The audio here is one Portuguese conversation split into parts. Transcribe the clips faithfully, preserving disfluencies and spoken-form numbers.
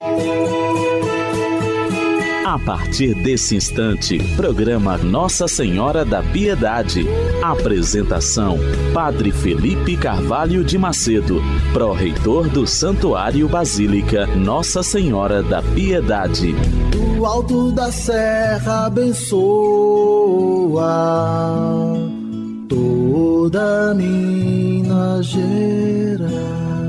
A partir desse instante, programa Nossa Senhora da Piedade. Apresentação: Padre Felipe Carvalho de Macedo, pró-reitor do Santuário Basílica Nossa Senhora da Piedade. Do alto da serra abençoa toda Minas Gerais.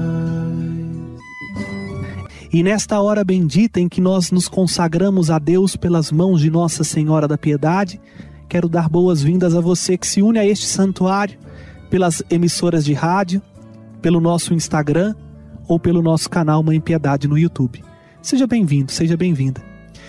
E nesta hora bendita em que nós nos consagramos a Deus pelas mãos de Nossa Senhora da Piedade, quero dar boas-vindas a você que se une a este santuário pelas emissoras de rádio, pelo nosso Instagram ou pelo nosso canal Mãe Piedade no YouTube. Seja bem-vindo, seja bem-vinda.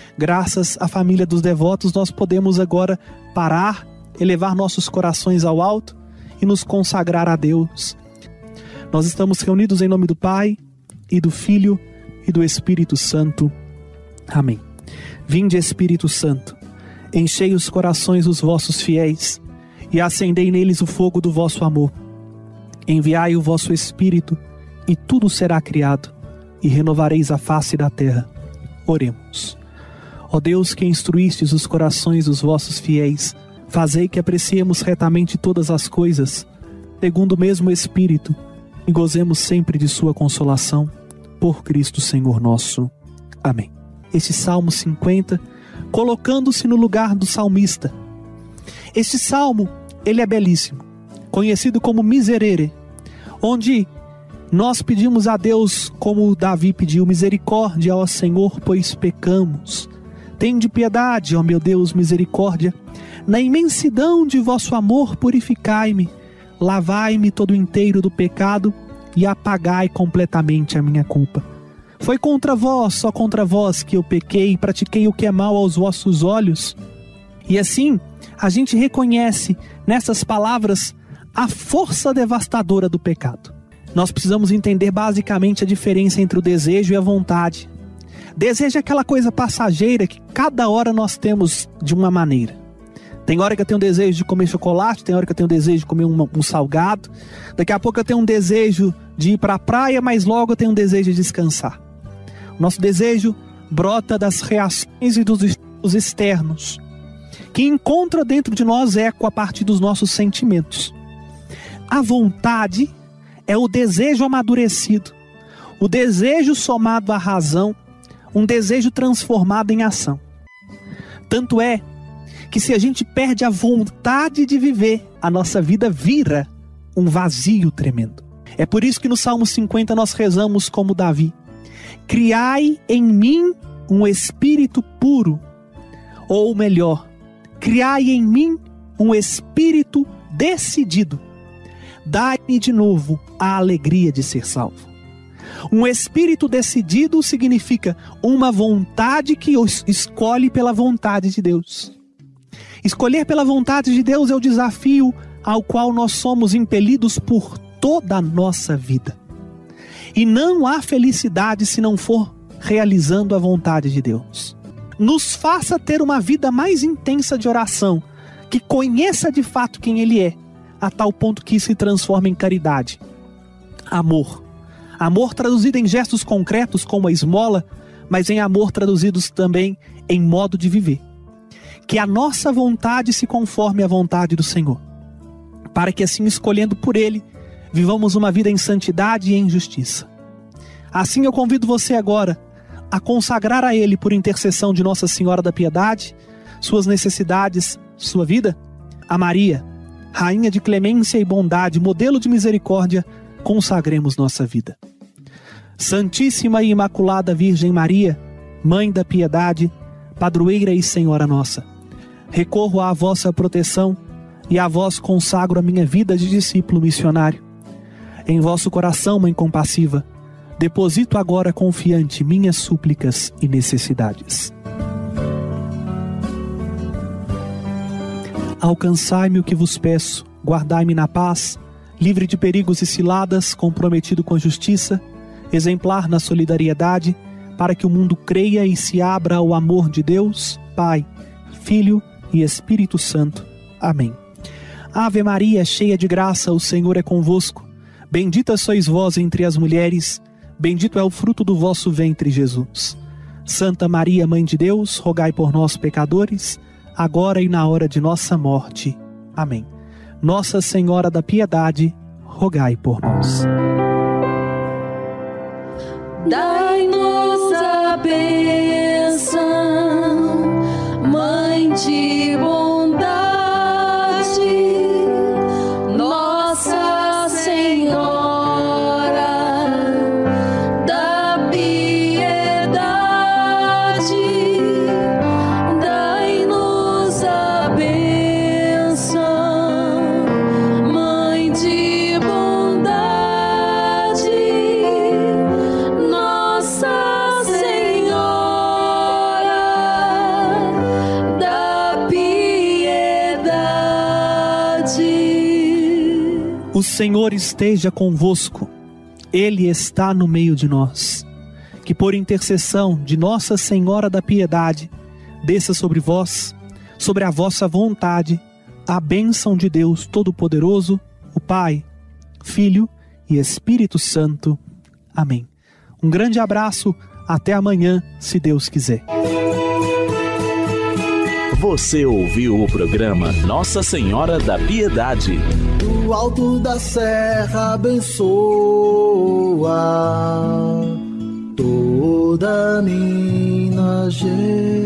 Graças à família dos devotos, nós podemos agora parar, elevar nossos corações ao alto e nos consagrar a Deus. Nós estamos reunidos em nome do Pai e do Filho e do Espírito Santo. Amém. Vinde, Espírito Santo, enchei os corações dos vossos fiéis e acendei neles o fogo do vosso amor. Enviai o vosso Espírito e tudo será criado e renovareis a face da terra. Oremos. Ó Deus, que instruístes os corações dos vossos fiéis, fazei que apreciemos retamente todas as coisas, segundo o mesmo Espírito, e gozemos sempre de sua consolação. Por Cristo Senhor nosso. Amém. Este Salmo cinquenta, colocando-se no lugar do salmista. Este salmo, ele é belíssimo, conhecido como Miserere, onde nós pedimos a Deus, como Davi pediu: misericórdia, ó Senhor, pois pecamos. Tende piedade, ó meu Deus, misericórdia. Na imensidão de vosso amor purificai-me, lavai-me todo inteiro do pecado e apagai completamente a minha culpa. Foi contra vós, só contra vós, que eu pequei e pratiquei o que é mal aos vossos olhos. E assim, a gente reconhece nessas palavras a força devastadora do pecado. Nós precisamos entender basicamente a diferença entre o desejo e a vontade. Desejo é aquela coisa passageira que cada hora nós temos de uma maneira. Tem hora que eu tenho desejo de comer chocolate, tem hora que eu tenho desejo de comer um, um salgado. Daqui a pouco eu tenho um desejo de ir para a praia, mas logo eu tenho um desejo de descansar. O nosso desejo brota das reações e dos estímulos externos, que encontra dentro de nós eco a partir dos nossos sentimentos. A vontade é o desejo amadurecido, o desejo somado à razão, um desejo transformado em ação. Tanto é que se a gente perde a vontade de viver, a nossa vida vira um vazio tremendo. É por isso que no Salmo cinquenta nós rezamos como Davi: criai em mim um espírito puro, ou melhor, criai em mim um espírito decidido. Dai-me de novo a alegria de ser salvo. Um espírito decidido significa uma vontade que escolhe pela vontade de Deus. Escolher pela vontade de Deus é o desafio ao qual nós somos impelidos por toda a nossa vida. E não há felicidade se não for realizando a vontade de Deus. Nos faça ter uma vida mais intensa de oração, que conheça de fato quem Ele é, a tal ponto que se transforma em caridade. Amor. Amor traduzido em gestos concretos como a esmola, mas em amor traduzidos também em modo de viver. Que a nossa vontade se conforme à vontade do Senhor, para que assim, escolhendo por Ele, vivamos uma vida em santidade e em justiça. Assim eu convido você agora a consagrar a Ele, por intercessão de Nossa Senhora da Piedade, suas necessidades, sua vida. A Maria, Rainha de clemência e bondade, modelo de misericórdia, consagremos nossa vida. Santíssima e Imaculada Virgem Maria, Mãe da Piedade, Padroeira e Senhora nossa, recorro à vossa proteção e a vós consagro a minha vida de discípulo missionário. Em vosso coração, Mãe compassiva, deposito agora confiante minhas súplicas e necessidades. Alcançai-me o que vos peço, guardai-me na paz, livre de perigos e ciladas, comprometido com a justiça, exemplar na solidariedade, para que o mundo creia e se abra ao amor de Deus, Pai, Filho e Espírito Santo. Amém. Ave Maria, cheia de graça, o Senhor é convosco. Bendita sois vós entre as mulheres, Bendito é o fruto do vosso ventre, Jesus. Santa Maria, Mãe de Deus, rogai por nós, pecadores, agora e na hora de nossa morte. Amém. Nossa Senhora da Piedade, rogai por nós. Dai-nos a bênção, Mãe de bondade, Nossa Senhora da Piedade. Dai-nos a bênção, Mãe de bondade, Nossa Senhora da Piedade. O Senhor esteja convosco, Ele está no meio de nós. Que por intercessão de Nossa Senhora da Piedade, desça sobre vós, sobre a vossa vontade, a bênção de Deus Todo-Poderoso, o Pai, Filho e Espírito Santo. Amém. Um grande abraço, até amanhã, se Deus quiser. Você ouviu o programa Nossa Senhora da Piedade. Do alto da serra abençoa toda Minas Gerais.